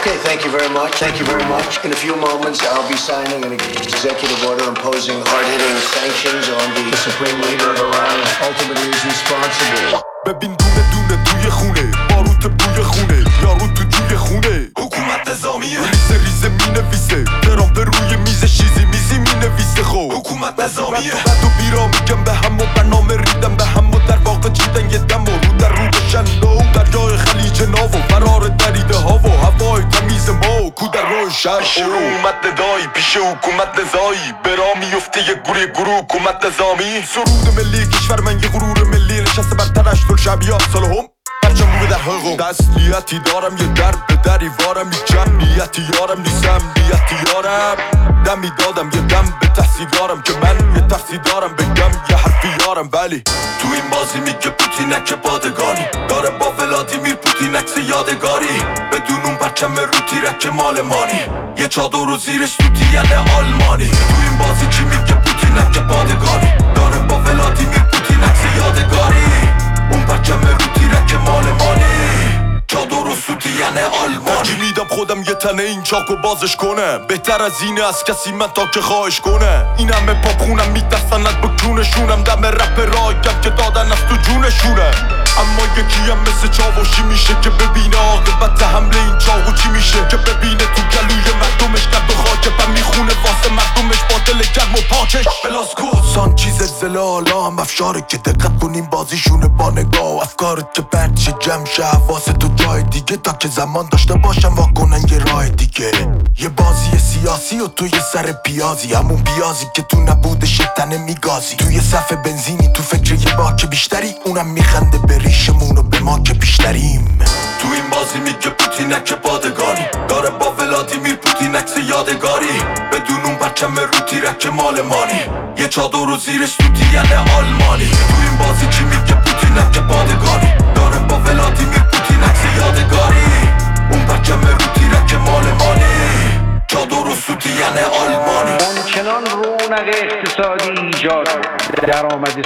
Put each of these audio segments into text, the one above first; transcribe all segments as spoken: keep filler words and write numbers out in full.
Okay, thank you very much. Thank you very much. In a few moments, I'll be signing an executive order imposing hard-hitting sanctions on the, the supreme leader of Iran, ultimately is responsible. ببین دونه دونه توی خونه باروت بوی خونه یارو تو جوی خونه حکومت نظامیه ریزه ریزه می نویسه ترام به روی میز چیزی میزی می نویسه خب حکومت نظامیه بد و بیرا میگم به هم و برنامه ریدم به هم و در واقع چیدن یه دم و رو در رو بشن لو در جای خلیج ناو و فرار دریده ها و هوای تمیز ما کو در روی شهر شروع اومد ندایی پیش حکومت نظایی برا میفته یه گروه گروه حکومت نظامی سرود ملی کشور من یه غرور ملی نشسته بر ترش دل شبیات سالهم برچم رو به در حقم تسلیتی دارم یه در به دری وارم یه جمعیتی یارم نیستم نیتی یارم دمی دادم یه دم به تحصیلارم که من یه تفصیل دارم بگم یه حرفی یارم ولی تو این بازی میگه پوتینک پادگانی داره با ولادیمیر پوتین عکس یادگاری بدون اون پرچم رو تیرک مال مانی یه چادر رو زیرش توتی یعنی آلمانی تو این بازی چی میگه پوتینک پادگانی داره با ولادیمیر پوتین عکس یادگاری اون پرچم رو تیرک مال مانی چادر و سوتی یعنی آلمانی میدم خودم یه تنه این چاکو بازش کنه بهتر از اینه از کسی من تا که خواهش کنه این همه پاپ خونم میترسنت به جونشونم دم رپ رایم که دادن از تو جونشونه اما یکی هم مثل چاوشی میشه که ببینه عاقبت حمله این چاقو چی میشه که ببینه تو گلوی مردمش کرد به خاکه و میخونه واسه مردمش با دل گرم و پاکش بلاسکو سان چیز زلالا هم افشاره که دقت کنیم بازیشونه با نگاه افکارت که پرچه جمع شه حواست تو جای دیگه تا که زمان داشته باشم واکنن یه راه دیگه یه بازی سیاسی و توی سر پیازی همون پیازی که تو نبوده شتنه میگازی توی صف بنزینی تو فکر یه باک بیشتری اونم میخنده به ریشمون و به ما که بیشتریم تو این بازی میگه پوتینک پادگانی داره با ولادیمیر پوتین عکس یادگاری بدون اون پرچم رو تیرک مال مانی یه چادر رو زیرش توتی یعنی آلمانی تو این بازی چی میگه پوتینک پادگانی داره با ولادیمیر پوتین عکس یادگاری اون پرچم رو تیرک مال مانی چادر و سوتی یعنی آلمانی همچنان رونق اقتصادی ایجاد درآمد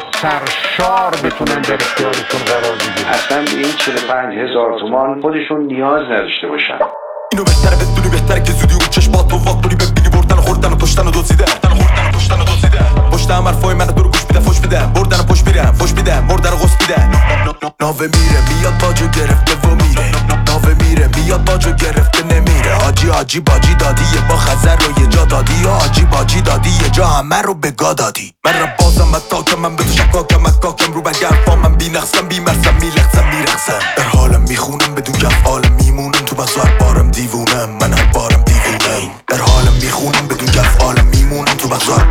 سرشار بتونن در اختیارشون قرار بگیرن اصلا به این چهل و پنج هزار تومان خودشون نیاز نداشته باشن اینو بهتره بدونی بهتره که زودی اون چشمات رو واکنی ببینی بردن و خوردن و کشتن و دزدیدن بردن و خوردن و کشتن و دزدیدن پشت هم حرفای من دورو گوش میدن فوش میدن بردن و پشت میرن فوش میدن مردن و غصب میدن ناوه میره میاد باجو گرفته و میره ناوه میره میاد باجو گرفته نمیره حاجی حاجی باجی دادی یه با خزر رو یه جا دادی یا حاجی باجی دادی یه جا همه رو به گا دادی من رب بازم اتاکم من بدو شکاکم اکاکم رو بگرفا من بی نقصم بی مرسم میلخصم میرخصم در حالم میخونم بدون کف حالم میمونم تو بس هر بارم دیوونم من هر بارم دیوونم در حالم میخونم بدون کف حالم میمونم تو بس هر